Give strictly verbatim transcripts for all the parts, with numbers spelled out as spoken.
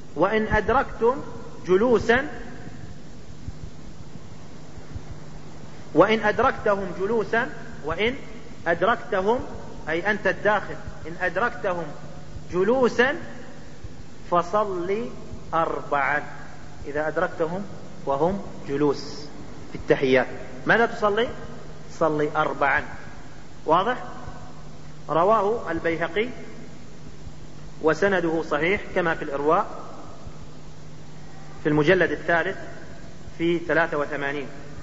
وإن أدركتم جلوسا وإن أدركتهم جلوسا وإن أدركتهم أي أنت الداخل إن أدركتهم جلوسا فصل أربعا. إذا أدركتهم وهم جلوس في التحيات ماذا تصلي؟ صلي أربعا. واضح؟ رواه البيهقي وسنده صحيح كما في الإرواء في المجلد الثالث في ثلاثة وثمانين.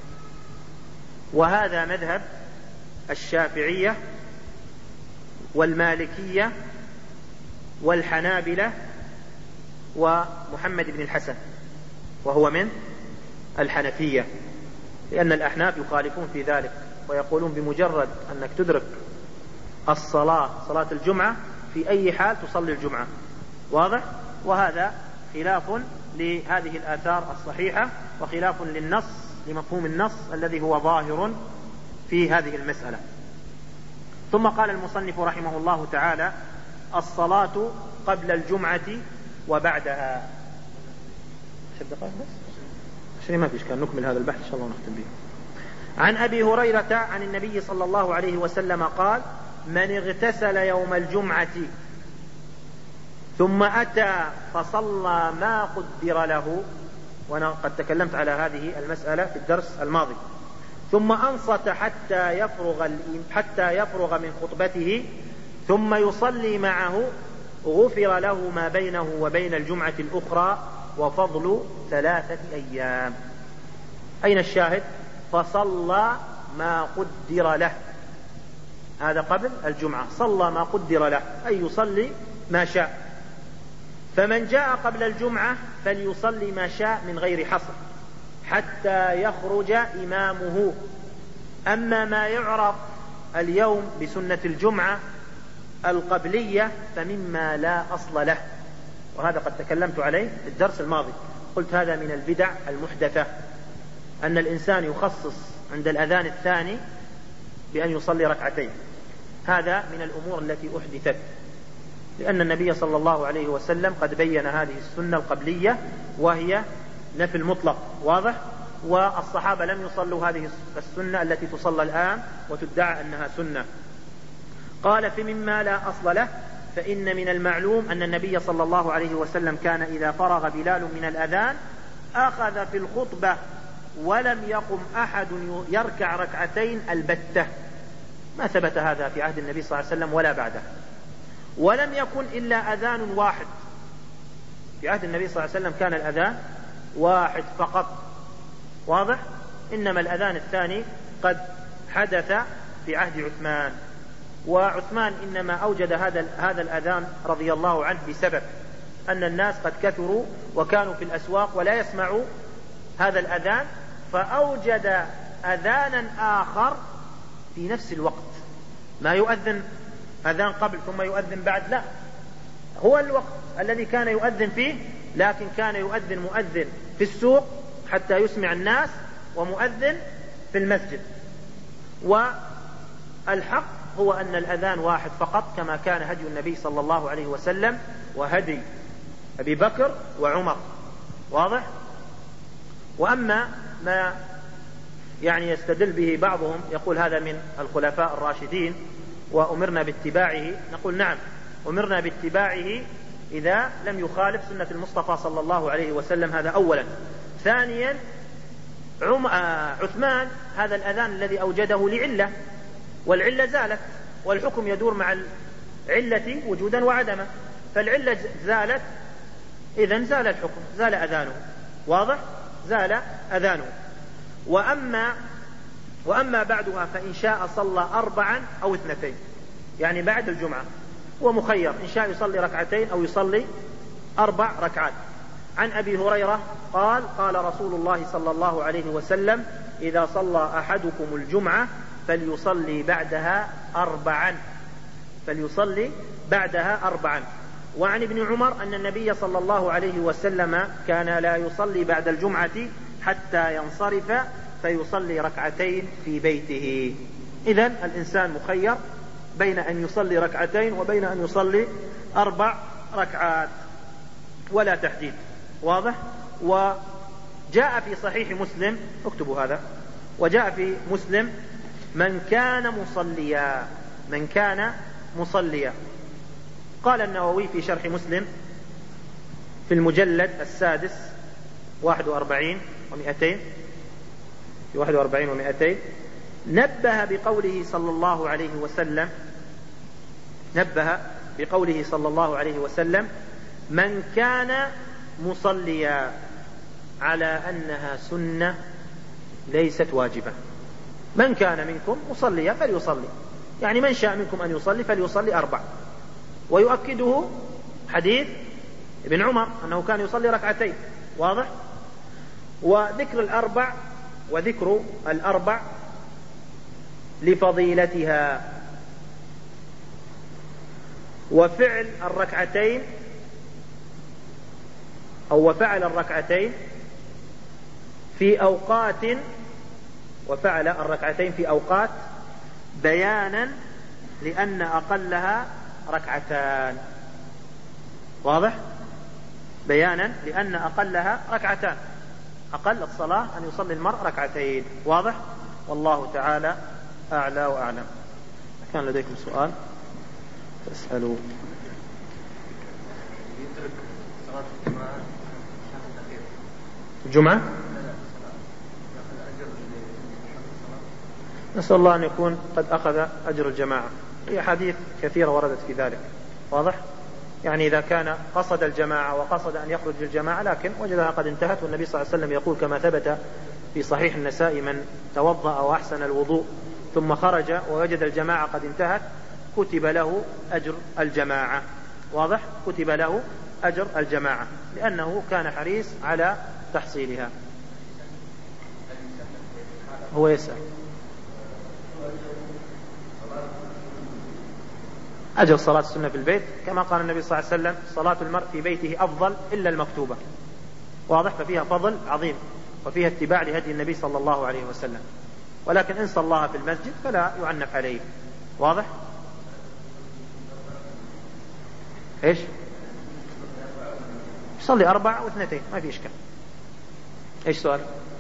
وهذا مذهب الشافعية والمالكية والحنابلة ومحمد بن الحسن وهو من الحنفية، لأن الأحناف يخالفون في ذلك ويقولون بمجرد أنك تدرك الصلاة صلاة الجمعة في أي حال تصلي الجمعة. واضح؟ وهذا خلاف لهذه الآثار الصحيحة وخلاف للنص لمفهوم النص الذي هو ظاهر في هذه المسألة. ثم قال المصنف رحمه الله تعالى: الصلاة قبل الجمعة وبعدها. عشان ما فيش كان نكمل هذا البحث إن شاء الله ونختم به. عن أبي هريرة عن النبي صلى الله عليه وسلم قال: من اغتسل يوم الجمعة ثم أتى فصلى ما قدر له، وأنا قد تكلمت على هذه المسألة في الدرس الماضي، ثم أنصت حتى يفرغ حتى يفرغ من خطبته ثم يصلي معه غفر له ما بينه وبين الجمعة الأخرى وفضل ثلاثة أيام. أين الشاهد؟ فصلى ما قدر له، هذا قبل الجمعة، صلى ما قدر له أي يصلي ما شاء. فمن جاء قبل الجمعة فليصلي ما شاء من غير حصر حتى يخرج إمامه. أما ما يعرف اليوم بسنة الجمعة القبلية فمما لا أصل له، وهذا قد تكلمت عليه في الدرس الماضي، قلت هذا من البدع المحدثة أن الإنسان يخصص عند الأذان الثاني بأن يصلي ركعتين، هذا من الأمور التي أحدثت، لأن النبي صلى الله عليه وسلم قد بين هذه السنة القبلية وهي نفي المطلق. واضح؟ والصحابة لم يصلوا هذه السنة التي تصلى الآن وتدعى أنها سنة. قال: في مما لا أصل له، فإن من المعلوم أن النبي صلى الله عليه وسلم كان إذا فرغ بلال من الأذان أخذ في الخطبة ولم يقم أحد يركع ركعتين البتة، ما ثبت هذا في عهد النبي صلى الله عليه وسلم ولا بعده، ولم يكن إلا أذان واحد. في عهد النبي صلى الله عليه وسلم كان الأذان واحد فقط. واضح؟ إنما الأذان الثاني قد حدث في عهد عثمان، وعثمان إنما أوجد هذا هذا الأذان رضي الله عنه بسبب أن الناس قد كثروا وكانوا في الأسواق ولا يسمعوا هذا الأذان، فأوجد أذانا آخر في نفس الوقت، ما يؤذن أذان قبل ثم يؤذن بعد، لا، هو الوقت الذي كان يؤذن فيه، لكن كان يؤذن مؤذن في السوق حتى يسمع الناس ومؤذن في المسجد. والحق هو أن الأذان واحد فقط كما كان هدي النبي صلى الله عليه وسلم وهدي أبي بكر وعمر. واضح؟ وأما ما يعني يستدل به بعضهم يقول هذا من الخلفاء الراشدين وأمرنا باتباعه، نقول نعم أمرنا باتباعه إذا لم يخالف سنة المصطفى صلى الله عليه وسلم، هذا أولا. ثانيا عثمان هذا الأذان الذي أوجده لعلة، والعلة زالت، والحكم يدور مع العلة وجودا وعدما، فالعلة زالت إذن زال الحكم، زال أذانه. واضح؟ زال أذانه. وأما وأما بعدها فإن شاء صلى أربعا أو اثنتين، يعني بعد الجمعة هو مخير، إن شاء يصلي ركعتين أو يصلي أربع ركعات. عن أبي هريرة قال: قال رسول الله صلى الله عليه وسلم: إذا صلى أحدكم الجمعة فليصلي بعدها أربعا فليصلي بعدها أربعا. وعن ابن عمر أن النبي صلى الله عليه وسلم كان لا يصلي بعد الجمعة حتى ينصرف فيصلي ركعتين في بيته. إذن الإنسان مخير بين أن يصلي ركعتين وبين أن يصلي أربع ركعات. ولا تحديد. واضح؟ وجاء في صحيح مسلم، اكتبوا هذا، وجاء في مسلم من كان مصليا، من كان مصليا. قال النووي في شرح مسلم في المجلد السادس واحد وأربعين ومئتين في واحد وأربعين ومئتين، نبه بقوله صلى الله عليه وسلم نبه بقوله صلى الله عليه وسلم من كان مصليا على أنها سنة ليست واجبة. من كان منكم مصليا فليصلي، يعني من شاء منكم أن يصلي فليصلي أربع. ويؤكده حديث ابن عمر أنه كان يصلي ركعتين. واضح؟ وذكر الأربع وذكر الأربع لفضيلتها، وفعل الركعتين أو وفعل الركعتين في أوقات وفعل الركعتين في أوقات بيانا لأن أقلها ركعتان. واضح؟ بيانا لأن أقلها ركعتان، أقل الصلاة أن يصلي المرء ركعتين. واضح؟ والله تعالى أعلى وأعلم. كان لديكم سؤال فاسألوا. الجمعة نسأل الله أن يكون قد أخذ أجر الجماعة. هي حديث كثيرة وردت في ذلك. واضح؟ يعني إذا كان قصد الجماعة وقصد أن يخرج الجماعة لكن وجدها قد انتهت، والنبي صلى الله عليه وسلم يقول كما ثبت في صحيح النساء من توضأ وأحسن الوضوء ثم خرج ووجد الجماعة قد انتهت كتب له أجر الجماعة. واضح؟ كتب له أجر الجماعة لأنه كان حريص على تحصيلها. هو يسأل أجر صلاة السنة في البيت كما قال النبي صلى الله عليه وسلم صلاة المرء في بيته أفضل إلا المكتوبة. واضح؟ ففيها فضل عظيم وفيها اتباع لهدي النبي صلى الله عليه وسلم، ولكن إن صلاها في المسجد فلا يعنف عليه. واضح؟ إيش؟ يصلي أربع واثنتين ما في إشكال. إيش سؤال؟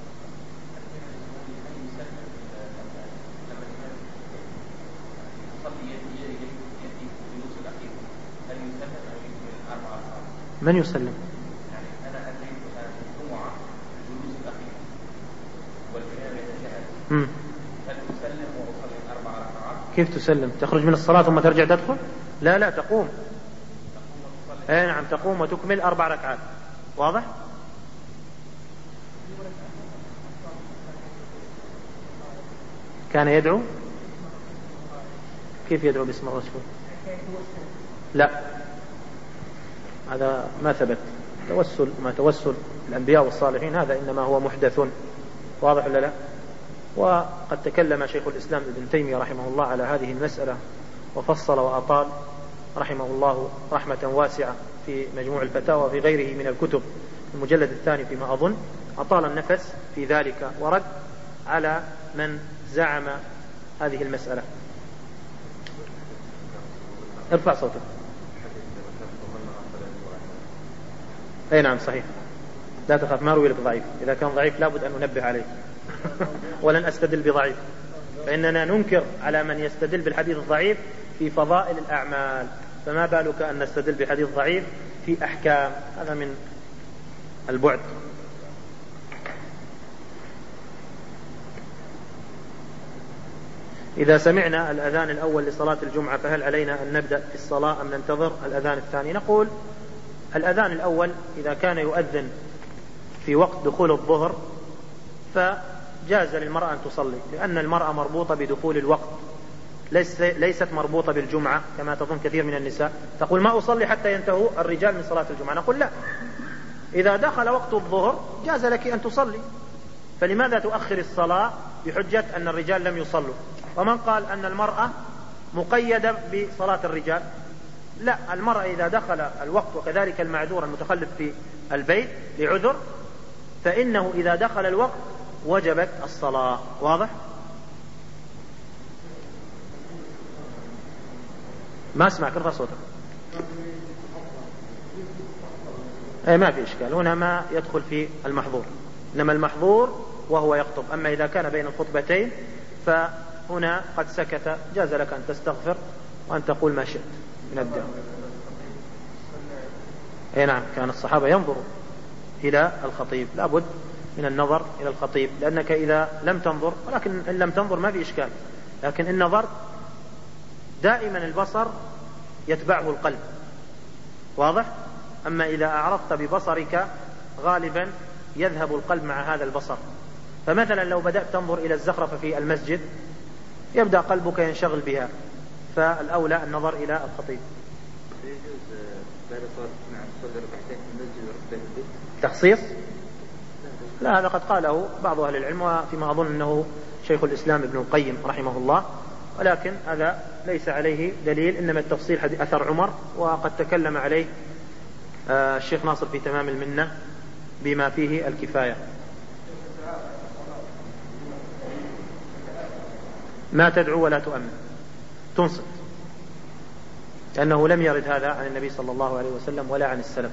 من يسلم؟ يعني أنا أدرك الجمعة الجلوس الأخير والإمام يتشهد، هل أسلم وأصلي أربع ركعات؟ كيف تسلم؟ تخرج من الصلاة ثم ترجع تدخل؟ لا لا تقوم. اي نعم تقوم وتكمل أربع ركعات. واضح؟ كان يدعو؟ كيف يدعو باسم الرسول؟ لا هذا ما ثبت. توسل ما توسل الأنبياء والصالحين هذا إنما هو محدث. واضح ولا لا؟ وقد تكلم شيخ الإسلام ابن تيمية رحمه الله على هذه المسألة وفصل وأطال رحمه الله رحمة واسعة في مجموع الفتاوى وفي غيره من الكتب. المجلد الثاني فيما أظن أطال النفس في ذلك ورد على من زعم هذه المسألة. ارفع صوتك. اي نعم صحيح، لا تخاف ما روي لك ضعيف. إذا كان ضعيف لابد أن ننبه عليه ولن أستدل بضعيف، فإننا ننكر على من يستدل بالحديث الضعيف في فضائل الأعمال، فما بالك أن نستدل بحديث ضعيف في أحكام؟ هذا من البعد. إذا سمعنا الأذان الأول لصلاة الجمعة فهل علينا أن نبدأ في الصلاة أم ننتظر الأذان الثاني؟ نقول الأذان الأول إذا كان يؤذن في وقت دخول الظهر فجاز للمرأة أن تصلي، لأن المرأة مربوطة بدخول الوقت، ليست مربوطة بالجمعة كما تظن كثير من النساء، تقول ما أصلي حتى ينتهوا الرجال من صلاة الجمعة. نقول لا، إذا دخل وقت الظهر جاز لك أن تصلي، فلماذا تؤخر الصلاة بحجة أن الرجال لم يصلوا؟ ومن قال أن المرأة مقيدة بصلاة الرجال؟ لا، المرأة إذا دخل الوقت وكذلك المعذور المتخلف في البيت لعذر فإنه إذا دخل الوقت وجبت الصلاة. واضح؟ ما اسمعك، ارفع صوتك. أي ما في إشكال، هنا ما يدخل في المحظور، إنما المحظور وهو يخطب. أما إذا كان بين الخطبتين فهنا قد سكت، جاز لك أن تستغفر وأن تقول ما شئت من الدعاء. أي نعم، كان الصحابة ينظروا إلى الخطيب، لا بد من النظر إلى الخطيب، لأنك إذا لم تنظر، ولكن إن لم تنظر ما في إشكال، لكن إن نظرت دائما البصر يتبعه القلب، واضح؟ أما إذا أعرضت ببصرك غالبا يذهب القلب مع هذا البصر. فمثلا لو بدأت تنظر إلى الزخرفة في المسجد يبدأ قلبك ينشغل بها، فالأولى النظر إلى الخطيب. تخصيص؟ لا، هذا قد قاله بعض أهل العلم، وفيما أظن أنه شيخ الإسلام ابن القيم رحمه الله، ولكن هذا ليس عليه دليل، إنما التفصيل أثر عمر، وقد تكلم عليه الشيخ ناصر في تمام المنة بما فيه الكفاية. ما تدعو ولا تؤمن، تنصت، لأنه لم يرد هذا عن النبي صلى الله عليه وسلم ولا عن السلف.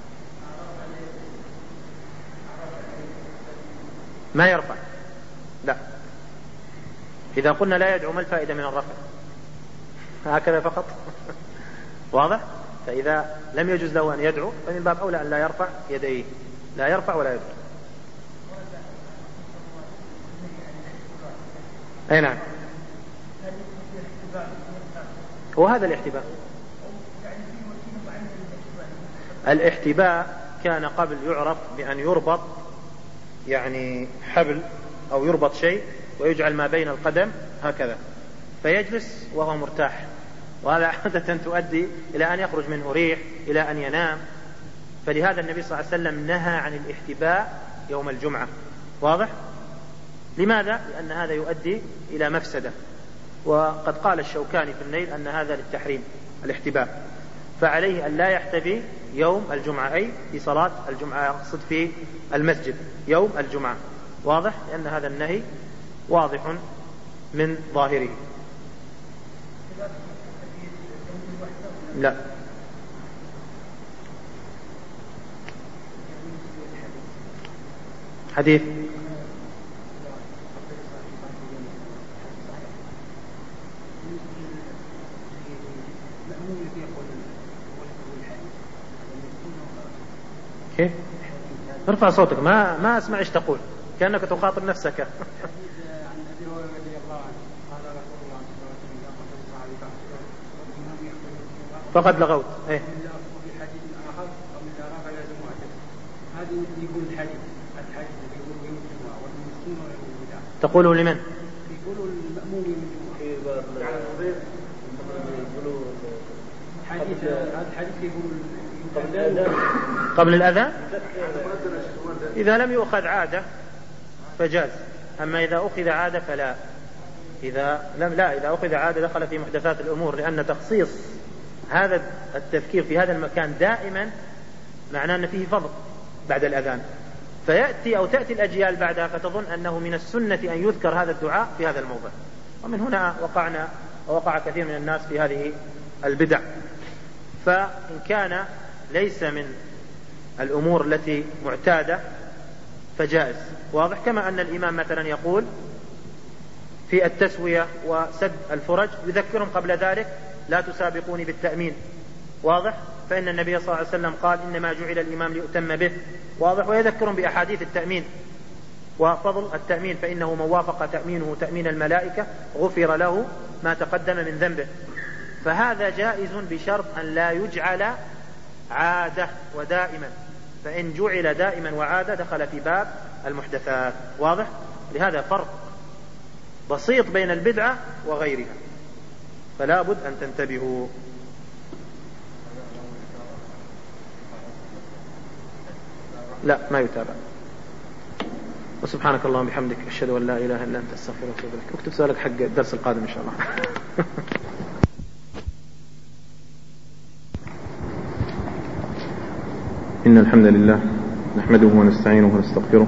ما يرفع، لا. إذا قلنا لا يدعو ما الفائدة من الرفع؟ هكذا فقط. واضح؟ فإذا لم يجوز له أن يدعو فمن باب أولى أن لا يرفع يديه، لا يرفع ولا يدعو. أي نعم، وهذا الاحتباء. الاحتباء كان قبل يعرف بأن يربط يعني حبل أو يربط شيء ويجعل ما بين القدم هكذا فيجلس وهو مرتاح، وهذا عادة تؤدي إلى أن يخرج منه ريح إلى أن ينام. فلهذا النبي صلى الله عليه وسلم نهى عن الاحتباء يوم الجمعة. واضح؟ لماذا؟ لأن هذا يؤدي إلى مفسدة، وقد قال الشوكاني في النيل أن هذا للتحريم الاحتباء، فعليه أن لا يحتبي يوم الجمعة، أي في صلاة الجمعة، يقصد في المسجد يوم الجمعة. واضح؟ لأن هذا النهي واضح من ظاهره. لا، حديث كيف؟ ارفع صوتك، ما ما اسمع ايش تقول، كأنك تخاطب نفسك. فقد لغوت. ايه؟ تقوله لمن؟ يقولوا المأمومين حديث هذا الحديث يقول قبل الأذان. إذا لم يؤخذ عادة فجاز، أما إذا أخذ عادة فلا. إذا لم لا إذا أخذ عادة دخل في محدثات الأمور، لأن تخصيص هذا التذكير في هذا المكان دائما معناه أن فيه فضل بعد الأذان، فيأتي أو تأتي الأجيال بعدها فتظن أنه من السنة أن يذكر هذا الدعاء في هذا الموضع، ومن هنا وقعنا ووقع كثير من الناس في هذه البدع. فإن كان ليس من الأمور التي معتادة فجائز. واضح؟ كما أن الإمام مثلا يقول في التسوية وسد الفرج يذكرهم قبل ذلك لا تسابقوني بالتأمين. واضح؟ فإن النبي صلى الله عليه وسلم قال إنما جعل الإمام ليؤتم به. واضح؟ ويذكرهم بأحاديث التأمين وفضل التأمين، فإنه من وافق تأمينه تأمين الملائكة غفر له ما تقدم من ذنبه. فهذا جائز بشرط أن لا يجعل عادة ودائما، فإن جعل دائما وعادة دخل في باب المحدثات. واضح؟ لهذا فرق بسيط بين البدعة وغيرها، فلا بد أن تنتبهوا. لا، ما يتابع. وسبحانك اللهم وبحمدك أشهد أن لا إله إلا أنت أستغفرك وأتوب إليك. اكتب سؤالك حق الدرس القادم إن شاء الله. إن الحمد لله نحمده ونستعينه ونستغفره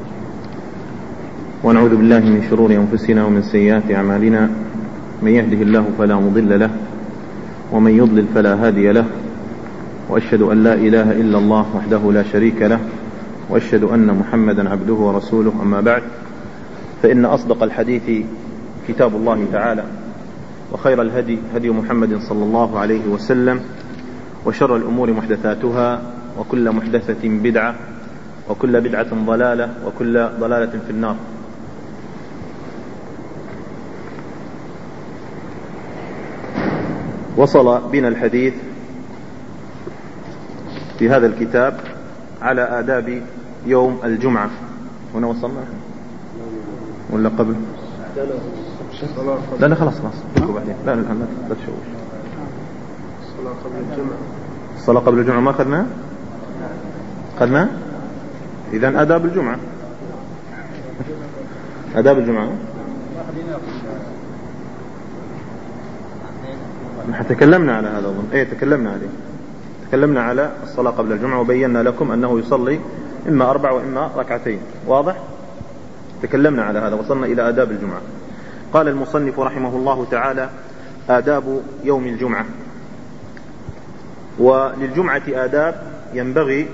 ونعوذ بالله من شرور أنفسنا ومن سيئات أعمالنا، من يهده الله فلا مضل له ومن يضلل فلا هادي له، وأشهد أن لا إله إلا الله وحده لا شريك له، وأشهد أن محمدا عبده ورسوله. أما بعد، فإن أصدق الحديث كتاب الله تعالى، وخير الهدي هدي محمد صلى الله عليه وسلم، وشر الأمور محدثاتها، وكل محدثة بدعة، وكل بدعة ضلالة، وكل ضلالة في النار. وصل بنا الحديث في هذا الكتاب على آداب يوم الجمعة. هنا وصلنا ولا قبل؟ لا لا خلاص خلاص بعدين. لا الآن لا تشوش. الصلاة قبل الجمعة. الصلاة قبل الجمعة ما أخذنا؟ أخذنا؟ إذن آداب الجمعة. آداب الجمعة نحن تكلمنا على هذا أظن. إيه تكلمنا عليه. تكلمنا على الصلاة قبل الجمعة، وبينا لكم أنه يصلي إما أربع وإما ركعتين. واضح؟ تكلمنا على هذا، وصلنا إلى آداب الجمعة. قال المصنف رحمه الله تعالى: آداب يوم الجمعة. وللجمعة آداب ينبغي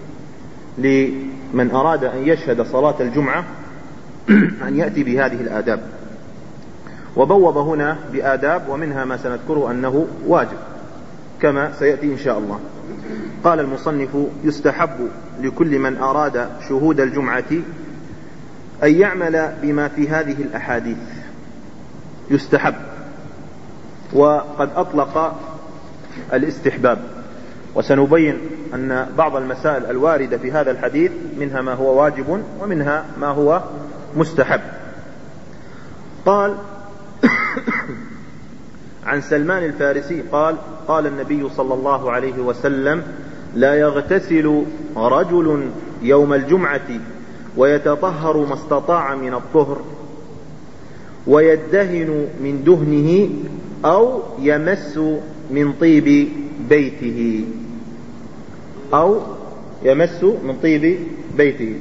لمن أراد أن يشهد صلاة الجمعة أن يأتي بهذه الآداب. وبوب هنا بآداب، ومنها ما سنذكره أنه واجب كما سيأتي إن شاء الله. قال المصنف: يستحب لكل من أراد شهود الجمعة أن يعمل بما في هذه الأحاديث. يستحب، وقد أطلق الاستحباب، وسنبين أن بعض المسائل الواردة في هذا الحديث منها ما هو واجب ومنها ما هو مستحب. قال عن سلمان الفارسي قال: قال النبي صلى الله عليه وسلم: لا يغتسل رجل يوم الجمعة ويتطهر ما استطاع من الطهر، ويدهن من دهنه أو يمس من طيب بيته أو يمس من طيب بيته.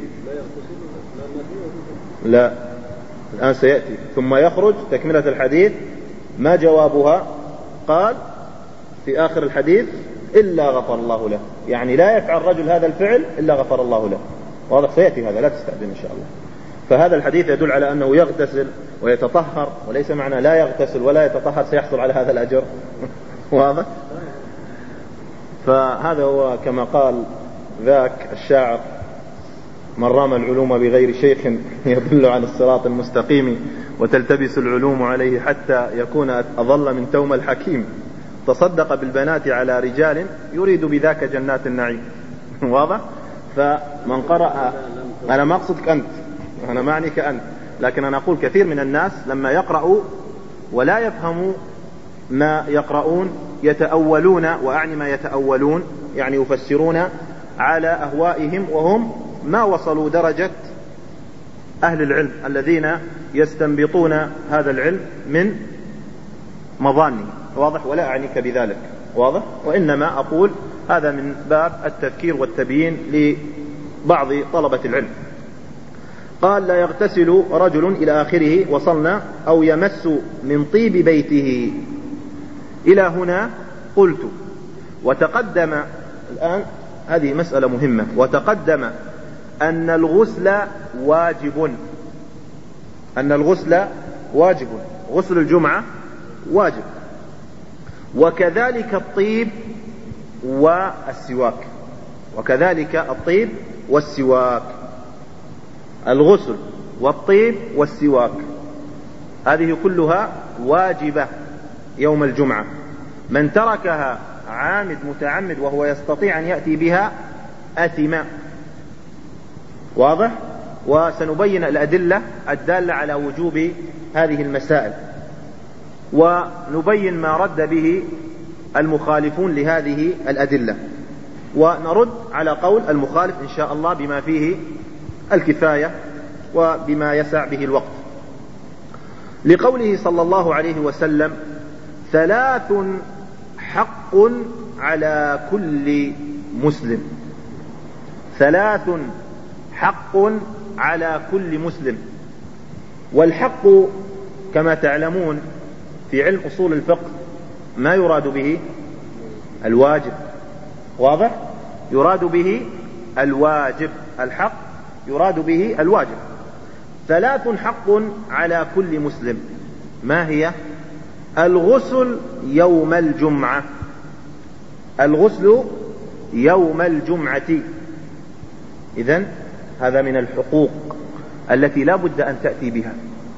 لا، الآن سيأتي ثم يخرج تكملة الحديث. ما جوابها؟ قال في آخر الحديث: إلا غفر الله له. يعني لا يفعل رجل هذا الفعل إلا غفر الله له. واضح؟ سيأتي هذا، لا تستعجل إن شاء الله. فهذا الحديث يدل على أنه يغتسل ويتطهر، وليس معنى لا يغتسل ولا يتطهر سيحصل على هذا الأجر. واضح؟ فهذا هو كما قال ذاك الشاعر: من رام العلوم بغير شيخ يدل على الصراط المستقيم، وتلتبس العلوم عليه حتى يكون أضل من توم الحكيم. تصدق بالبنات على رجال يريد بذاك جنات النعيم. واضح؟ فمن قرأ، أنا ما أقصدك أنت، أنا ما أعنيك أنت، لكن أنا أقول كثير من الناس لما يقرأوا ولا يفهموا ما يقرؤون يتأولون، وأعني ما يتأولون يعني يفسرون على أهوائهم، وهم ما وصلوا درجة أهل العلم الذين يستنبطون هذا العلم من مظانه. واضح؟ ولا أعنيك بذلك. واضح؟ وإنما أقول هذا من باب التذكير والتبيين لبعض طلبة العلم. قال: لا يغتسل رجل إلى آخره، وصلنا: أو يمس من طيب بيته. إلى هنا قلت، وتقدم الآن هذه مسألة مهمة، وتقدم أن الغسل واجب، أن الغسل واجب، غسل الجمعة واجب، وكذلك الطيب والسواك، وكذلك الطيب والسواك، الغسل والطيب والسواك هذه كلها واجبة يوم الجمعة. من تركها عامد متعمد وهو يستطيع أن يأتي بها أثم. واضح؟ وسنبين الأدلة الدالة على وجوب هذه المسائل، ونبين ما رد به المخالفون لهذه الأدلة، ونرد على قول المخالف إن شاء الله بما فيه الكفاية وبما يسع به الوقت. لقوله صلى الله عليه وسلم: ثلاث حق على كل مسلم. ثلاث حق على كل مسلم. والحق كما تعلمون في علم أصول الفقه ما يراد به الواجب، واضح؟ يراد به الواجب، الحق يراد به الواجب. ثلاث حق على كل مسلم، ما هي؟ الغسل يوم الجمعة، الغسل يوم الجمعة. إذن هذا من الحقوق التي لا بد أن تأتي بها.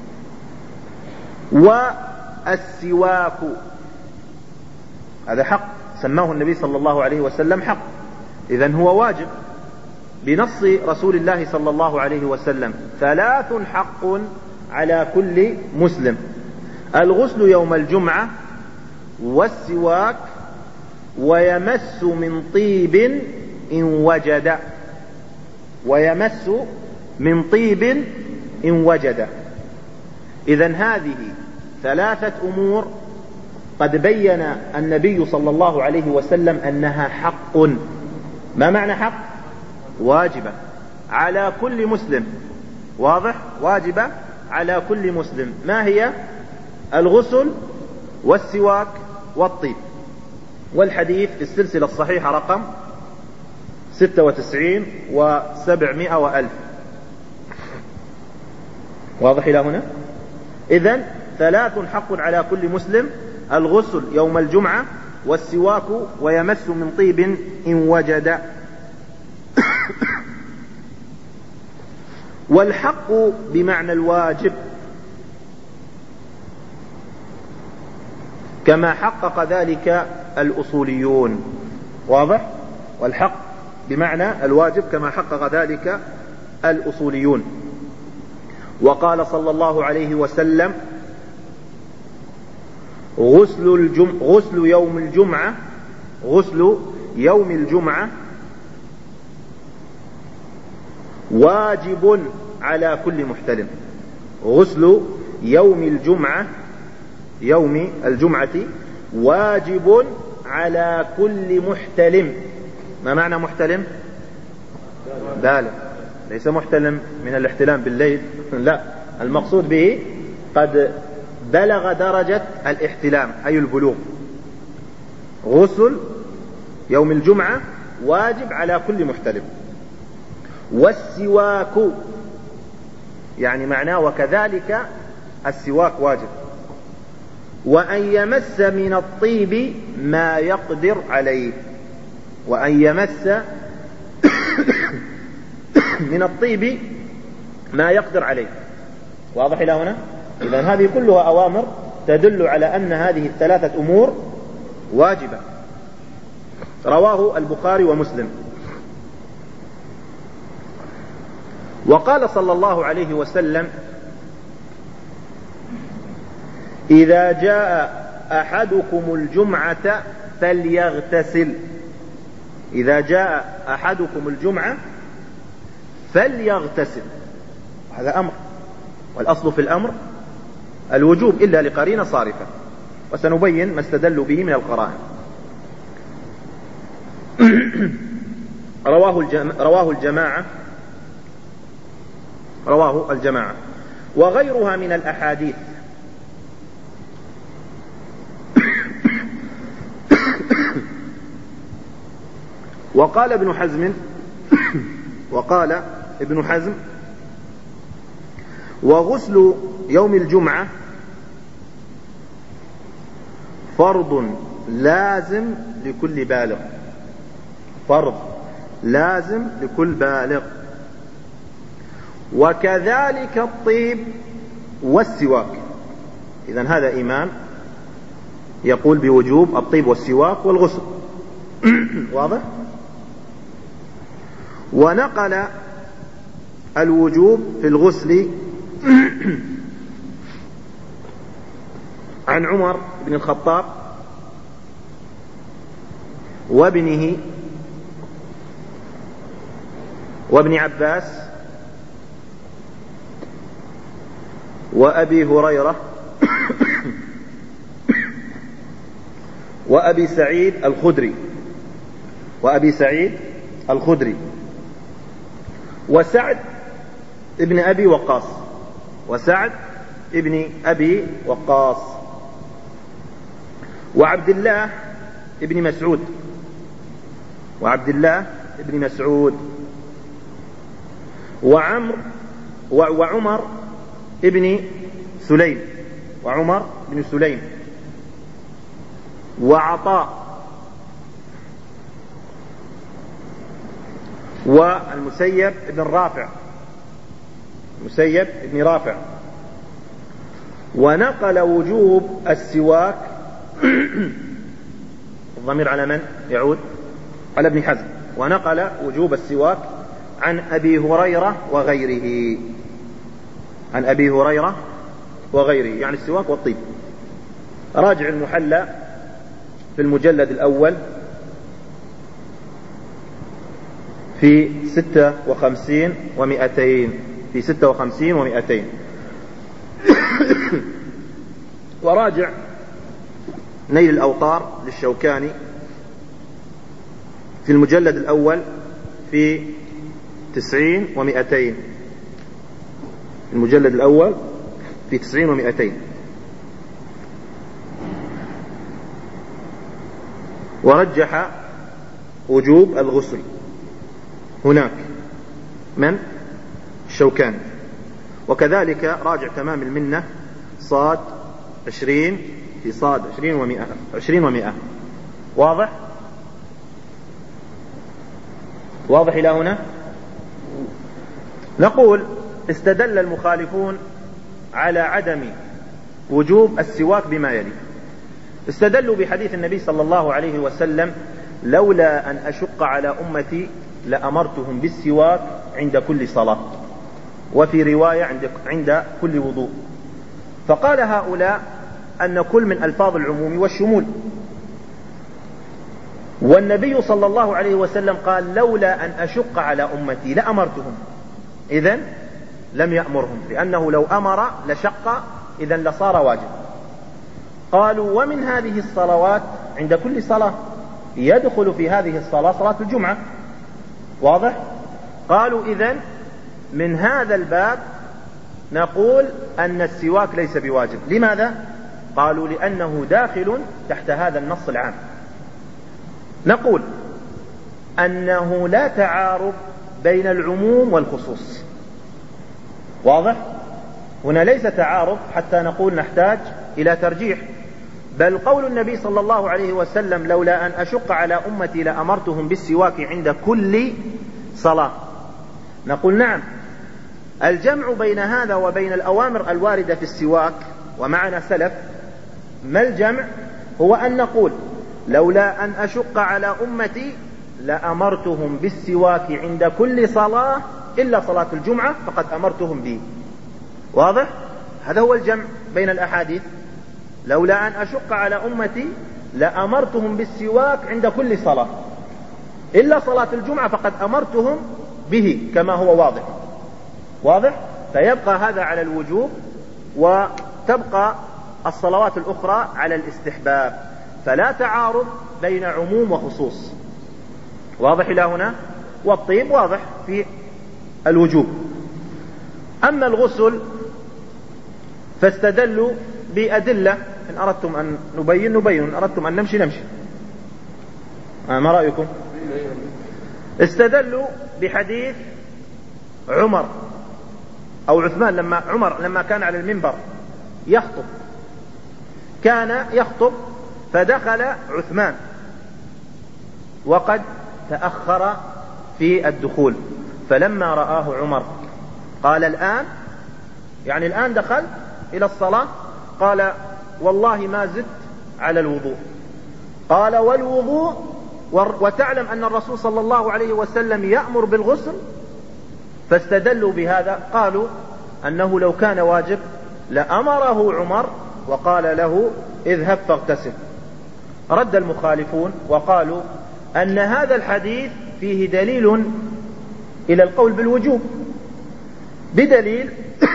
والسواك، هذا حق سماه النبي صلى الله عليه وسلم حق، إذن هو واجب بنص رسول الله صلى الله عليه وسلم. ثلاث حق على كل مسلم: الغسل يوم الجمعة، والسواك، ويمس من طيب إن وجد، ويمس من طيب إن وجد. إذن هذه ثلاثة أمور قد بين النبي صلى الله عليه وسلم أنها حق. ما معنى حق؟ واجبة على كل مسلم، واضح؟ واجبة على كل مسلم. ما هي؟ الغسل والسواك والطيب. والحديث في السلسلة الصحيحة رقم ستة وتسعين وسبعمائة وألف. واضح إلى هنا؟ إذن ثلاث حق على كل مسلم: الغسل يوم الجمعة، والسواك، ويمس من طيب إن وجد. والحق بمعنى الواجب، كما حقق ذلك الأصوليون. واضح؟ والحق بمعنى الواجب كما حقق ذلك الأصوليون. وقال صلى الله عليه وسلم: غسل, الجم... غسل يوم الجمعة غسل يوم الجمعة واجب على كل محتلم. غسل يوم الجمعة، يوم الجمعة، واجب على كل محتلم. ما معنى محتلم؟ بالغ، ليس محتلم من الاحتلام بالليل، لا، المقصود به قد بلغ درجة الاحتلام أي البلوغ. غسل يوم الجمعة واجب على كل محتلم. والسواك يعني معناه وكذلك السواك واجب. وأن يمس من الطيب ما يقدر عليه، وأن يمس من الطيب ما يقدر عليه. واضح إلى هنا؟ إذن هذه كلها أوامر تدل على أن هذه الثلاثة أمور واجبة. رواه البخاري ومسلم. وقال صلى الله عليه وسلم: إذا جاء أحدكم الجمعة فليغتسل. إذا جاء أحدكم الجمعة فليغتسل. هذا أمر، والأصل في الأمر الوجوب إلا لقرينة صارفة، وسنبين ما استدلوا به من القرائن. رواه الجم... رواه الجماعة رواه الجماعة وغيرها من الأحاديث. وقال ابن حزم وقال ابن حزم: وغسل يوم الجمعة فرض لازم لكل بالغ، فرض لازم لكل بالغ. وكذلك الطيب والسواك. إذن هذا إمام يقول بوجوب الطيب والسواك والغسل. واضح؟ ونقل الوجوب في الغسل عن عمر بن الخطاب وابنه وابن عباس وأبي هريرة وأبي سعيد الخدري وأبي سعيد الخدري وسعد ابن أبي وقاص وسعد ابن أبي وقاص وعبد الله ابن مسعود وعبد الله بن مسعود وعمر وعمر ابن سليم وعمر بن سليم وعطاء والمسيب بن رافع المسيب بن رافع. ونقل وجوب السواك الضمير على من يعود؟ على ابن حزم. ونقل وجوب السواك عن أبي هريرة وغيره عن أبي هريرة وغيره يعني السواك والطيب. راجع المحلى في المجلد الأول في ستة وخمسين ومئتين في ستة وخمسين ومئتين. وراجع نيل الأوطار للشوكاني في المجلد الأول في تسعين ومئتين المجلد الأول في تسعين ومئتين. ورجح وجوب الغسل هناك من الشوكاني. وكذلك راجع تمام المنة صاد عشرين في صاد عشرين ومئة عشرين ومئة. واضح واضح إلى هنا. نقول استدل المخالفون على عدم وجوب السواك بما يلي. استدلوا بحديث النبي صلى الله عليه وسلم لولا أن أشق على أمتي لأمرتهم بالسواك عند كل صلاة، وفي رواية عند, عند كل وضوء. فقال هؤلاء أن كل من ألفاظ العموم والشمول، والنبي صلى الله عليه وسلم قال لولا أن أشق على أمتي لأمرتهم، إذن لم يأمرهم، لأنه لو أمر لشق إذن لصار واجب. قالوا ومن هذه الصلوات عند كل صلاة، يدخل في هذه الصلاة صلاة الجمعة. واضح؟ قالوا إذن من هذا الباب نقول أن السواك ليس بواجب. لماذا؟ قالوا لأنه داخل تحت هذا النص العام. نقول أنه لا تعارض بين العموم والخصوص. واضح؟ هنا ليس تعارض حتى نقول نحتاج إلى ترجيح، بل قول النبي صلى الله عليه وسلم لولا أن أشق على أمتي لأمرتهم بالسواك عند كل صلاة، نقول نعم الجمع بين هذا وبين الأوامر الواردة في السواك، ومعنا سلف. ما الجمع؟ هو أن نقول لولا أن أشق على أمتي لأمرتهم بالسواك عند كل صلاة إلا صلاة الجمعة فقد أمرتهم به. واضح؟ هذا هو الجمع بين الأحاديث. لولا أن أشق على أمتي لأمرتهم بالسواك عند كل صلاة إلا صلاة الجمعة فقد أمرتهم به، كما هو واضح. واضح؟ فيبقى هذا على الوجوب وتبقى الصلوات الأخرى على الاستحباب، فلا تعارض بين عموم وخصوص. واضح إلى هنا؟ والطيب واضح في الوجوب. أما الغسل فاستدلوا بأدلة، إن أردتم أن نبين نبين، إن أردتم أن نمشي نمشي. آه ما رأيكم؟ استدلوا بحديث عمر أو عثمان، لما عمر لما كان على المنبر يخطب، كان يخطب فدخل عثمان وقد تأخر في الدخول، فلما رآه عمر قال الآن، يعني الآن دخل إلى الصلاة، قال والله ما زدت على الوضوء. قال والوضوء وتعلم أن الرسول صلى الله عليه وسلم يأمر بالغسل. فاستدلوا بهذا، قالوا أنه لو كان واجب لأمره عمر وقال له اذهب فاغتسل. رد المخالفون وقالوا أن هذا الحديث فيه دليل إلى القول بالوجوب، بدليل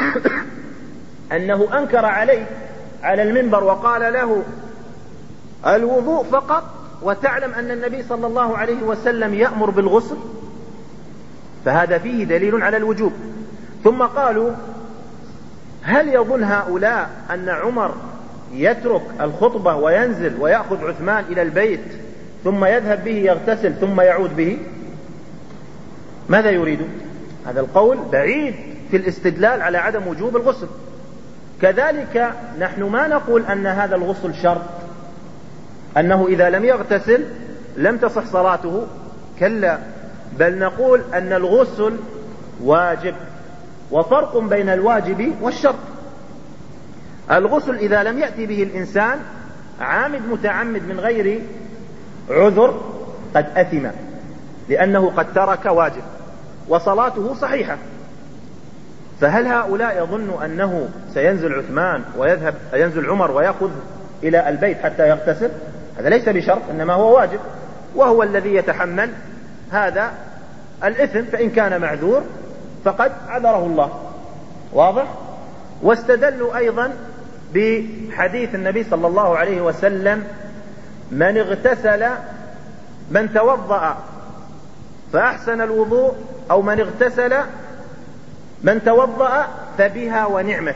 أنه أنكر عليه على المنبر وقال له الوضوء فقط، وتعلم أن النبي صلى الله عليه وسلم يأمر بالغسل، فهذا فيه دليل على الوجوب. ثم قالوا هل يظن هؤلاء أن عمر يترك الخطبة وينزل ويأخذ عثمان إلى البيت ثم يذهب به يغتسل ثم يعود به، ماذا يريد؟ هذا القول بعيد في الاستدلال على عدم وجوب الغسل. كذلك نحن ما نقول أن هذا الغسل شرط، أنه إذا لم يغتسل لم تصح صلاته، كلا، بل نقول أن الغسل واجب، وفرق بين الواجب والشرط. الغسل إذا لم يأتي به الإنسان عامد متعمد من غير عذر قد أثم، لأنه قد ترك واجب وصلاته صحيحة. فهل هؤلاء يظن أنه سينزل عثمان ويذهب ينزل عمر ويأخذ إلى البيت حتى يغتسل؟ هذا ليس بشرط، إنما هو واجب، وهو الذي يتحمل هذا الإثم، فإن كان معذور فقد عذره الله. واضح؟ واستدلوا أيضا بحديث النبي صلى الله عليه وسلم: من اغتسل من توضأ فأحسن الوضوء، أو من اغتسل من توضأ فبها ونعمت،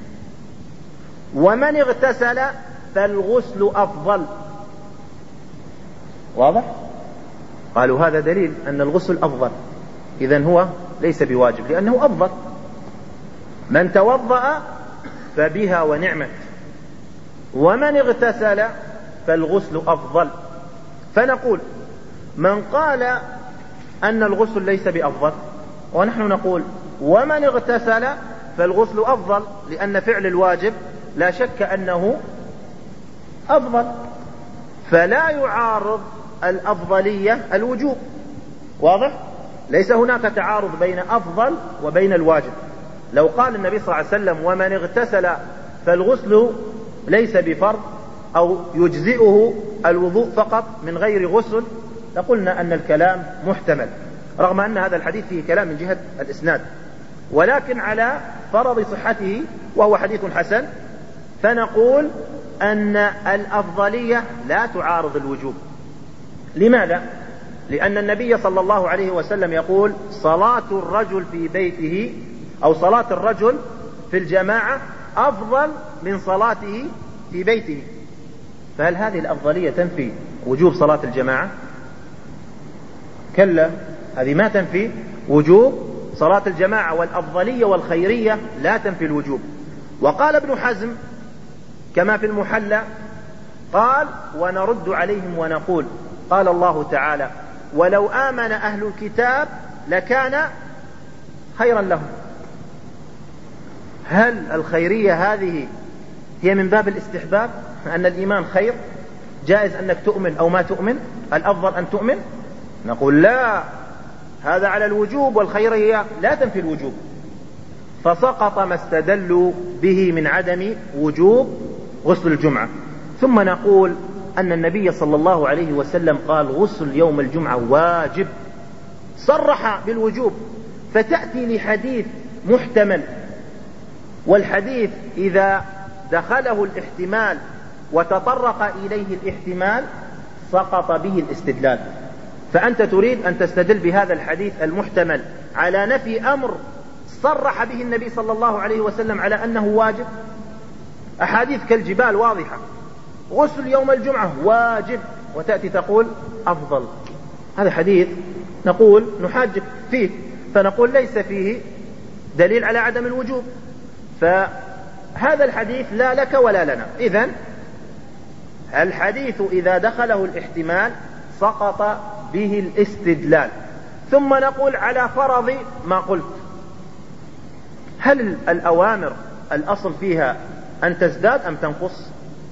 ومن اغتسل فالغسل أفضل. واضح؟ قالوا هذا دليل أن الغسل أفضل، إذن هو ليس بواجب لأنه أفضل. من توضأ فبها ونعمت، ومن اغتسل فالغسل أفضل. فنقول من قال أن الغسل ليس بأفضل، ونحن نقول ومن اغتسل فالغسل أفضل، لأن فعل الواجب لا شك أنه أفضل، فلا يعارض الأفضلية الوجوب. واضح؟ ليس هناك تعارض بين أفضل وبين الواجب. لو قال النبي صلى الله عليه وسلم ومن اغتسل فالغسل ليس بفرض، أو يجزئه الوضوء فقط من غير غسل، لقلنا أن الكلام محتمل، رغم أن هذا الحديث فيه كلام من جهة الإسناد، ولكن على فرض صحته وهو حديث حسن، فنقول أن الأفضلية لا تعارض الوجوب. لماذا؟ لأن النبي صلى الله عليه وسلم يقول: صلاة الرجل في بيته، أو صلاة الرجل في الجماعة أفضل من صلاته في بيته. فهل هذه الأفضلية تنفي وجوب صلاة الجماعة؟ كلا، هذه ما تنفي وجوب صلاة الجماعة، والأفضلية والخيرية لا تنفي الوجوب. وقال ابن حزم كما في المحلى، قال: ونرد عليهم ونقول قال الله تعالى: ولو آمن أهل الكتاب لكان خيرا لهم. هل الخيرية هذه هي من باب الاستحباب، أن الإيمان خير، جائز أنك تؤمن أو ما تؤمن، الأفضل أن تؤمن؟ نقول لا، هذا على الوجوب، والخيرية لا تنفي الوجوب، فسقط ما استدلوا به من عدم وجوب غسل الجمعة. ثم نقول أن النبي صلى الله عليه وسلم قال: غسل يوم الجمعة واجب، صرح بالوجوب، فتأتي لحديث محتمل، والحديث إذا دخله الاحتمال وتطرق إليه الاحتمال سقط به الاستدلال. فأنت تريد أن تستدل بهذا الحديث المحتمل على نفي أمر صرح به النبي صلى الله عليه وسلم على أنه واجب. أحاديث كالجبال واضحة: غسل يوم الجمعة واجب، وتأتي تقول أفضل. هذا حديث نقول نحاجك فيه، فنقول ليس فيه دليل على عدم الوجوب، فهذا الحديث لا لك ولا لنا. إذن الحديث إذا دخله الاحتمال سقط به الاستدلال. ثم نقول على فرض ما قلت: هل الأوامر الأصل فيها أن تزداد أم تنقص؟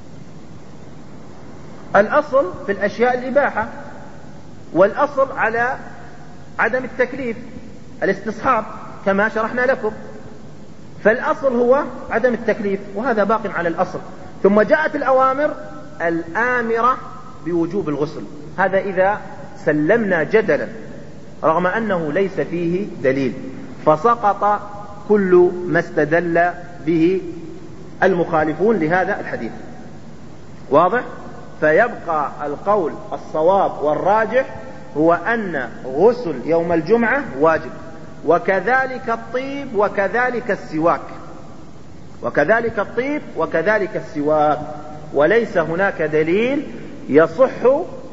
الأصل في الأشياء الإباحة، والأصل على عدم التكليف الاستصحاب كما شرحنا لكم، فالأصل هو عدم التكليف، وهذا باق على الأصل. ثم جاءت الأوامر الآمرة بوجوب الغسل، هذا إذا سلمنا جدلا، رغم أنه ليس فيه دليل، فسقط كل ما استدل به المخالفون لهذا الحديث. واضح؟ فيبقى القول الصواب والراجح هو أن غسل يوم الجمعة واجب، وكذلك الطيب وكذلك السواك، وكذلك الطيب وكذلك السواك، وليس هناك دليل يصح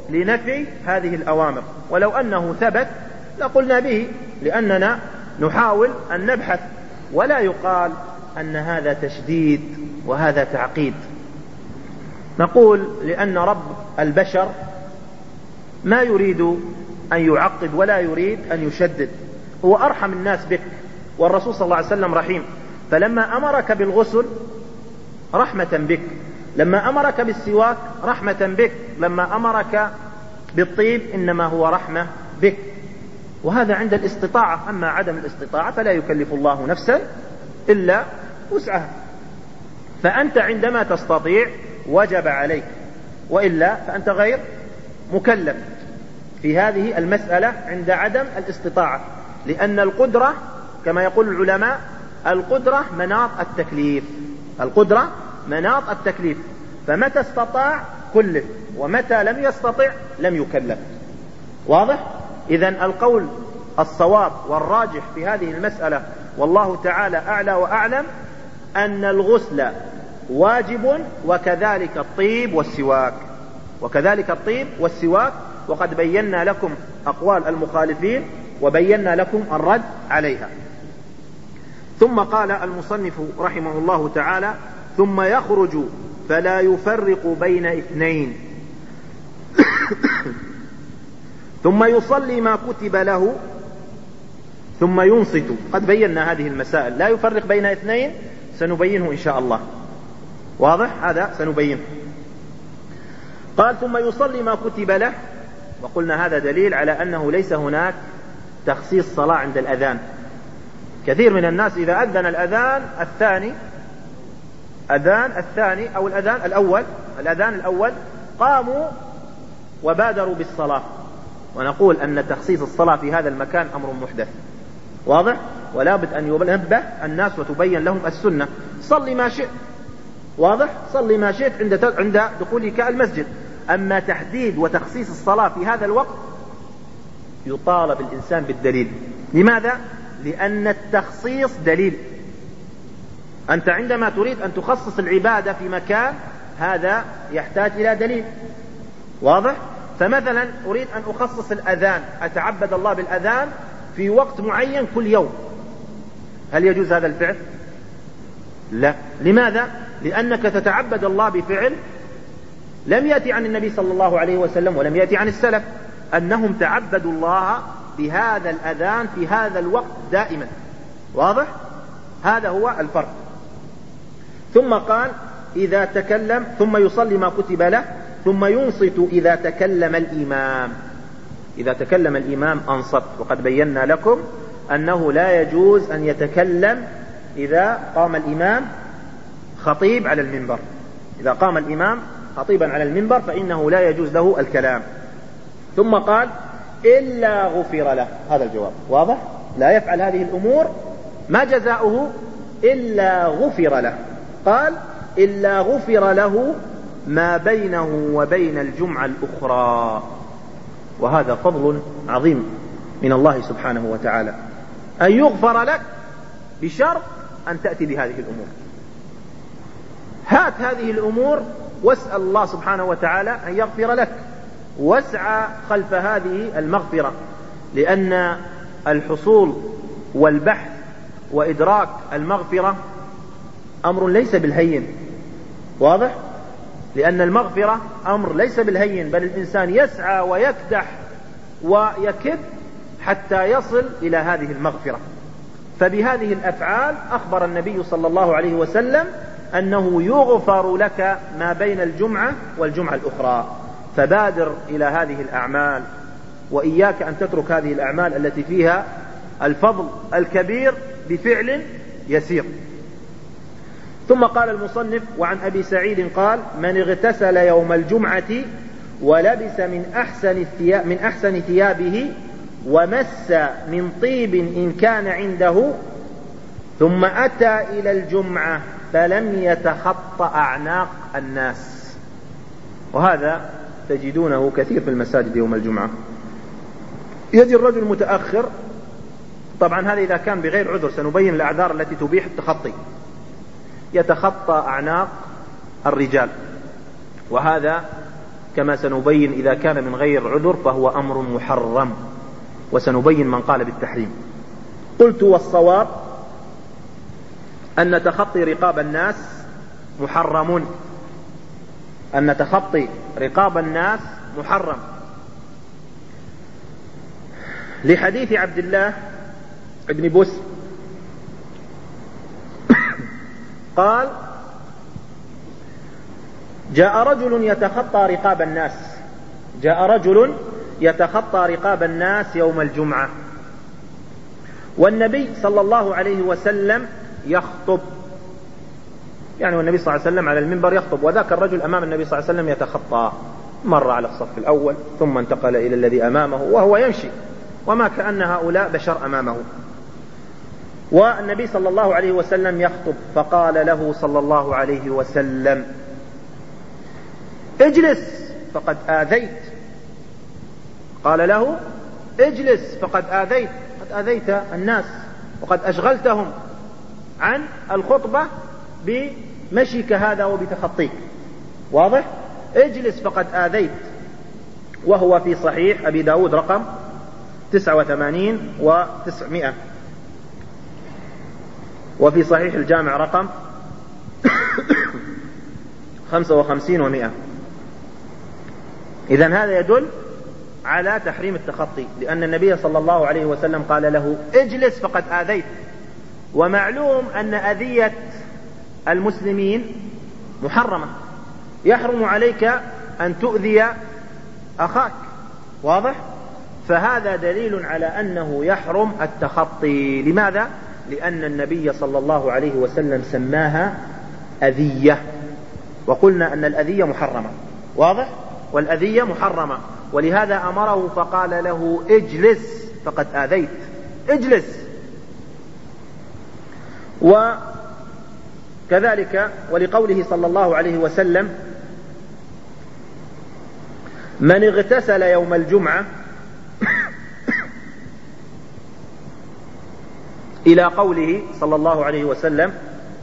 لنفي هذه الأوامر، ولو أنه ثبت لقلنا به، لأننا نحاول أن نبحث، ولا يقال أن هذا تشديد وهذا تعقيد. نقول لأن رب البشر ما يريد أن يعقد ولا يريد أن يشدد، هو أرحم الناس بك، والرسول صلى الله عليه وسلم رحيم، فلما أمرك بالغسل رحمة بك، لما أمرك بالسواك رحمة بك، لما أمرك بالطيب إنما هو رحمة بك، وهذا عند الاستطاعة. أما عدم الاستطاعة فلا يكلف الله نفسا إلا وسعها، فأنت عندما تستطيع وجب عليك، وإلا فأنت غير مكلف في هذه المسألة عند عدم الاستطاعة، لأن القدرة كما يقول العلماء القدرة مناط التكليف، القدرة مناط التكليف، فمتى استطاع كلف، ومتى لم يستطع لم يكلف. واضح؟ إذن القول الصواب والراجح في هذه المسألة والله تعالى أعلى وأعلم أن الغسل واجب، وكذلك الطيب والسواك، وكذلك الطيب والسواك، وقد بينا لكم أقوال المخالفين وبينا لكم الرد عليها. ثم قال المصنف رحمه الله تعالى: ثم يخرج فلا يفرق بين اثنين ثم يصلي ما كتب له ثم ينصت. قد بينا هذه المسائل، لا يفرق بين اثنين سنبينه إن شاء الله. واضح؟ هذا سنبينه. قال: ثم يصلي ما كتب له، وقلنا هذا دليل على أنه ليس هناك تخصيص صلاة عند الأذان. كثير من الناس إذا أذن الأذان الثاني أذان الثاني أو الأذان الأول الأذان الأول قاموا وبادروا بالصلاة، ونقول أن تخصيص الصلاة في هذا المكان أمر محدث. واضح؟ ولا بد أن ينبه الناس وتبين لهم السنة. صلي ما شئت، واضح؟ صلي ما شئت عند عند دخولك المسجد. أما تحديد وتخصيص الصلاة في هذا الوقت يطالب الإنسان بالدليل. لماذا؟ لأن التخصيص دليل. أنت عندما تريد أن تخصص العبادة في مكان هذا يحتاج إلى دليل. واضح؟ فمثلا أريد أن أخصص الأذان، أتعبد الله بالأذان في وقت معين كل يوم، هل يجوز هذا الفعل؟ لا. لماذا؟ لأنك تتعبد الله بفعل لم يأتي عن النبي صلى الله عليه وسلم ولم يأتي عن السلف، أنهم تعبدوا الله بهذا الأذان في هذا الوقت دائما. واضح؟ هذا هو الفرق. ثم قال: إذا تكلم ثم يصلي ما كتب له ثم ينصت إذا تكلم الإمام. إذا تكلم الإمام أنصت، وقد بينا لكم أنه لا يجوز أن يتكلم إذا قام الإمام خطيب على المنبر. إذا قام الإمام خطيبا على المنبر فإنه لا يجوز له الكلام. ثم قال: إلا غفر له. هذا الجواب واضح؟ لا يفعل هذه الأمور ما جزاؤه؟ إلا غفر له. قال: إلا غفر له ما بينه وبين الجمعة الأخرى. وهذا فضل عظيم من الله سبحانه وتعالى، أن يغفر لك بشرط أن تأتي بهذه الأمور. هات هذه الأمور واسأل الله سبحانه وتعالى أن يغفر لك، واسعى خلف هذه المغفرة، لأن الحصول والبحث وإدراك المغفرة أمر ليس بالهين. واضح؟ لأن المغفرة أمر ليس بالهين، بل الإنسان يسعى ويكدح ويكد حتى يصل إلى هذه المغفرة. فبهذه الأفعال أخبر النبي صلى الله عليه وسلم أنه يغفر لك ما بين الجمعة والجمعة الأخرى. فبادر إلى هذه الأعمال، وإياك أن تترك هذه الأعمال التي فيها الفضل الكبير بفعل يسير. ثم قال المصنف: وعن أبي سعيد قال: من اغتسل يوم الجمعة ولبس من أحسن الثياب من أحسن ثيابه ومس من طيب إن كان عنده ثم أتى إلى الجمعة فلم يتخطى أعناق الناس. وهذا تجدونه كثير في المساجد يوم الجمعة. يجي الرجل متأخر، طبعا هذا إذا كان بغير عذر، سنبين الأعذار التي تبيح التخطي، يتخطى أعناق الرجال، وهذا كما سنبين إذا كان من غير عذر فهو أمر محرم، وسنبين من قال بالتحريم. قلت والصواب أن تخطي رقاب الناس محرم، أن تخطي رقاب الناس محرم، لحديث عبد الله بن بسر قال جاء رجل يتخطى رقاب الناس جاء رجل يتخطى رقاب الناس يوم الجمعة، والنبي صلى الله عليه وسلم يخطب، يعني والنبي صلى الله عليه وسلم على المنبر يخطب، وذاك الرجل أمام النبي صلى الله عليه وسلم يتخطى، مر على الصف الأول ثم انتقل إلى الذي أمامه وهو يمشي وما كأن هؤلاء بشر أمامه، والنبي صلى الله عليه وسلم يخطب، فقال له صلى الله عليه وسلم اجلس فقد آذيت، قال له اجلس فقد آذيت، قد آذيت الناس وقد أشغلتهم عن الخطبة بمشيك هذا وبتخطيك، واضح؟ اجلس فقد آذيت، وهو في صحيح أبي داود رقم تسعة وثمانين وتسعمائة، وفي صحيح الجامع رقم خمسة وخمسين ومائة. إذن هذا يدل على تحريم التخطي، لأن النبي صلى الله عليه وسلم قال له اجلس فقد آذيت، ومعلوم أن أذية المسلمين محرمة، يحرم عليك أن تؤذي أخاك، واضح؟ فهذا دليل على أنه يحرم التخطي. لماذا؟ لأن النبي صلى الله عليه وسلم سماها أذية، وقلنا أن الأذية محرمة، واضح؟ والأذية محرمة، ولهذا أمره فقال له اجلس فقد آذيت، اجلس. وكذلك ولقوله صلى الله عليه وسلم من اغتسل يوم الجمعة إلى قوله صلى الله عليه وسلم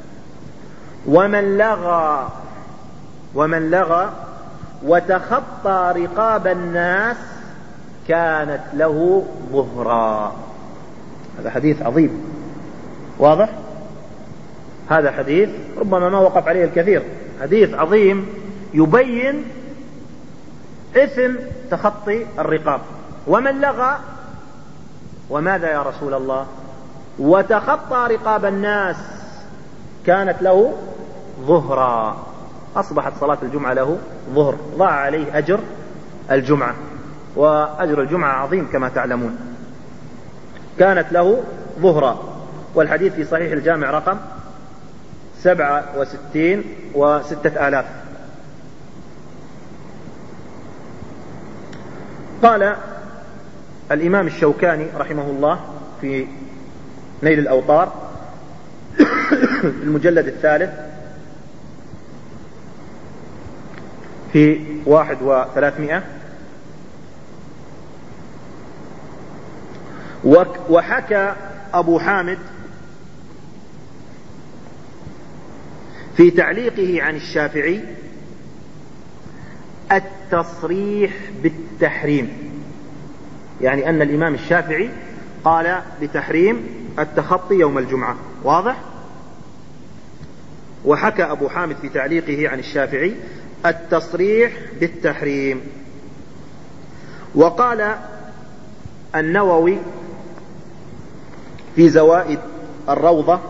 ومن لغى ومن لغى وتخطى رقاب الناس كانت له ظهرا. هذا حديث عظيم، واضح؟ هذا حديث ربما ما وقف عليه الكثير، حديث عظيم يبين إثم تخطي الرقاب. ومن لغى، وماذا يا رسول الله؟ وتخطى رقاب الناس كانت له ظهرا، أصبحت صلاة الجمعة له ظهر، ضاع عليه أجر الجمعة، وأجر الجمعة عظيم كما تعلمون. كانت له ظهرا، والحديث في صحيح الجامع رقم سبعة وستين وستة آلاف. قال الإمام الشوكاني رحمه الله في نيل الأوطار المجلد الثالث في واحد وثلاثمائة: وحكى أبو حامد في تعليقه عن الشافعي التصريح بالتحريم، يعني أن الإمام الشافعي قال بتحريم التخطي يوم الجمعة، واضح؟ وحكى أبو حامد في تعليقه عن الشافعي التصريح بالتحريم. وقال النووي في زوائد الروضة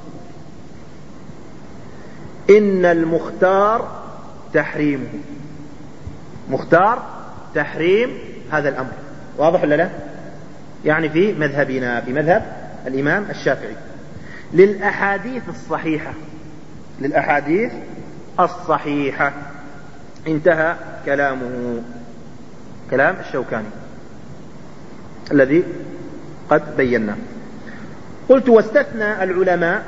إن المختار تحريمه، مختار تحريم هذا الأمر، واضح ولا لا؟ يعني في مذهبنا، في مذهب الإمام الشافعي، للأحاديث الصحيحة للأحاديث الصحيحة. انتهى كلامه، كلام الشوكاني الذي قد بينا. قلت واستثنى العلماء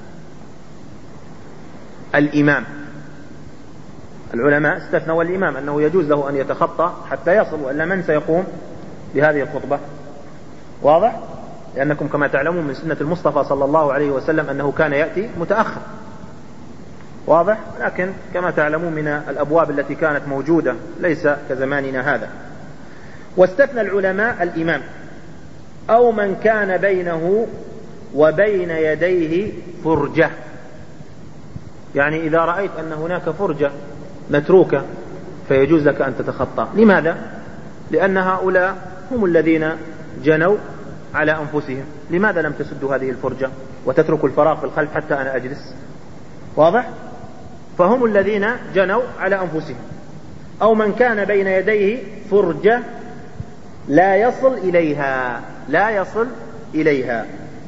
الإمام، العلماء استثنوا الإمام أنه يجوز له أن يتخطى حتى يصل، وإلا من سيقوم بهذه الخطبة؟ واضح؟ لأنكم كما تعلمون من سنة المصطفى صلى الله عليه وسلم أنه كان يأتي متأخر، واضح؟ لكن كما تعلمون من الأبواب التي كانت موجودة ليس كزماننا هذا. واستثنى العلماء الإمام أو من كان بينه وبين يديه فرجة، يعني إذا رأيت أن هناك فرجة متروكة فيجوز لك أن تتخطى. لماذا؟ لأن هؤلاء هم الذين جنوا على أنفسهم. لماذا لم تسدوا هذه الفرجة وتتركوا الفراغ في الخلف حتى أنا أجلس؟ واضح؟ فهم الذين جنوا على أنفسهم. أو من كان بين يديه فرجة لا يصل إليها لا يصل إليها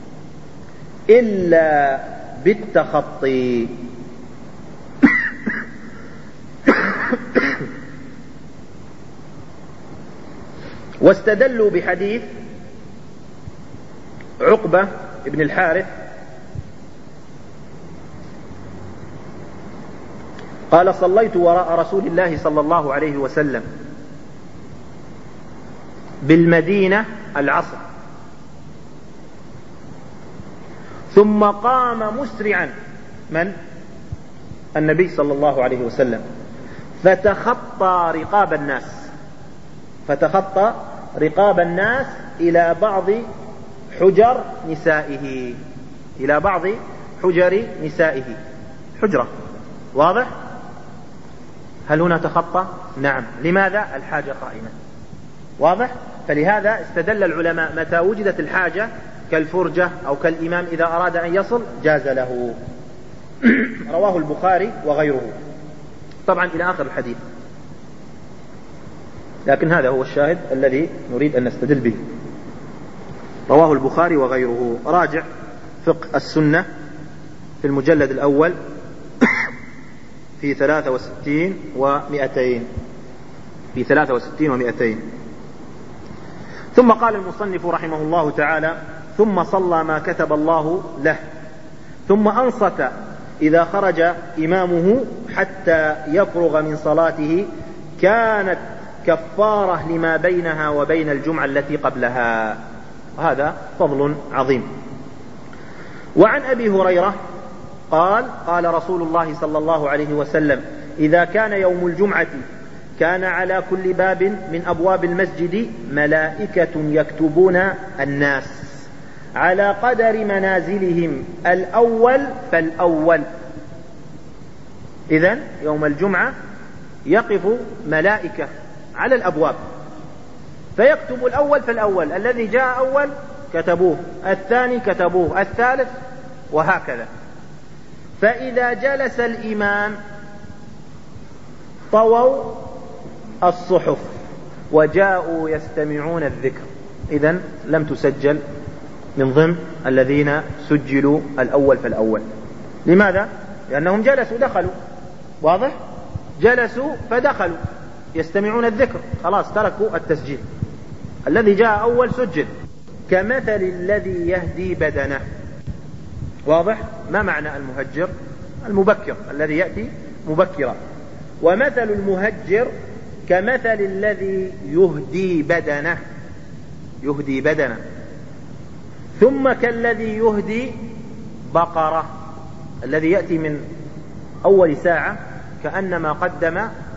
إلا بالتخطي. واستدلوا بحديث عقبة بن الحارث قال: صليت وراء رسول الله صلى الله عليه وسلم بالمدينة العصر، ثم قام مسرعا من؟ النبي صلى الله عليه وسلم، فتخطى رقاب الناس فتخطى رقاب الناس إلى بعض حجر نسائه إلى بعض حجر نسائه حجرة. واضح؟ هل هنا تخطى؟ نعم. لماذا؟ الحاجة قائمة. واضح؟ فلهذا استدل العلماء متى وجدت الحاجة كالفرجة أو كالإمام إذا أراد أن يصل جاز له. رواه البخاري وغيره، طبعا إلى آخر الحديث، لكن هذا هو الشاهد الذي نريد أن نستدل به. رواه البخاري وغيره. راجع فقه السنة في المجلد الأول في ثلاثة وستين ومئتين في ثلاثة وستين ومئتين. ثم قال المصنف رحمه الله تعالى: ثم صلى ما كتب الله له، ثم أنصت إذا خرج إمامه حتى يفرغ من صلاته، كانت كفارة لما بينها وبين الجمعة التي قبلها. هذا فضل عظيم. وعن أبي هريرة قال: قال رسول الله صلى الله عليه وسلم: إذا كان يوم الجمعة كان على كل باب من أبواب المسجد ملائكة يكتبون الناس على قدر منازلهم الأول فالأول. إذن يوم الجمعة يقف ملائكة على الأبواب فيكتب الأول فالأول، الذي جاء أول كتبوه، الثاني كتبوه، الثالث، وهكذا. فإذا جلس الإمام طووا الصحف وجاءوا يستمعون الذكر. إذن لم تسجل من ضمن الذين سجلوا الأول فالأول. لماذا؟ لأنهم جلسوا دخلوا. واضح؟ جلسوا فدخلوا يستمعون الذكر، خلاص تركوا التسجيل. الذي جاء أول سجل. كمثل الذي يهدي بدنه. واضح؟ ما معنى المهجر؟ المبكر، الذي يأتي مبكرا. ومثل المهجر كمثل الذي يهدي بدنه يهدي بدنه ثم كالذي يهدي بقرة، الذي يأتي من أول ساعة كأنما قدم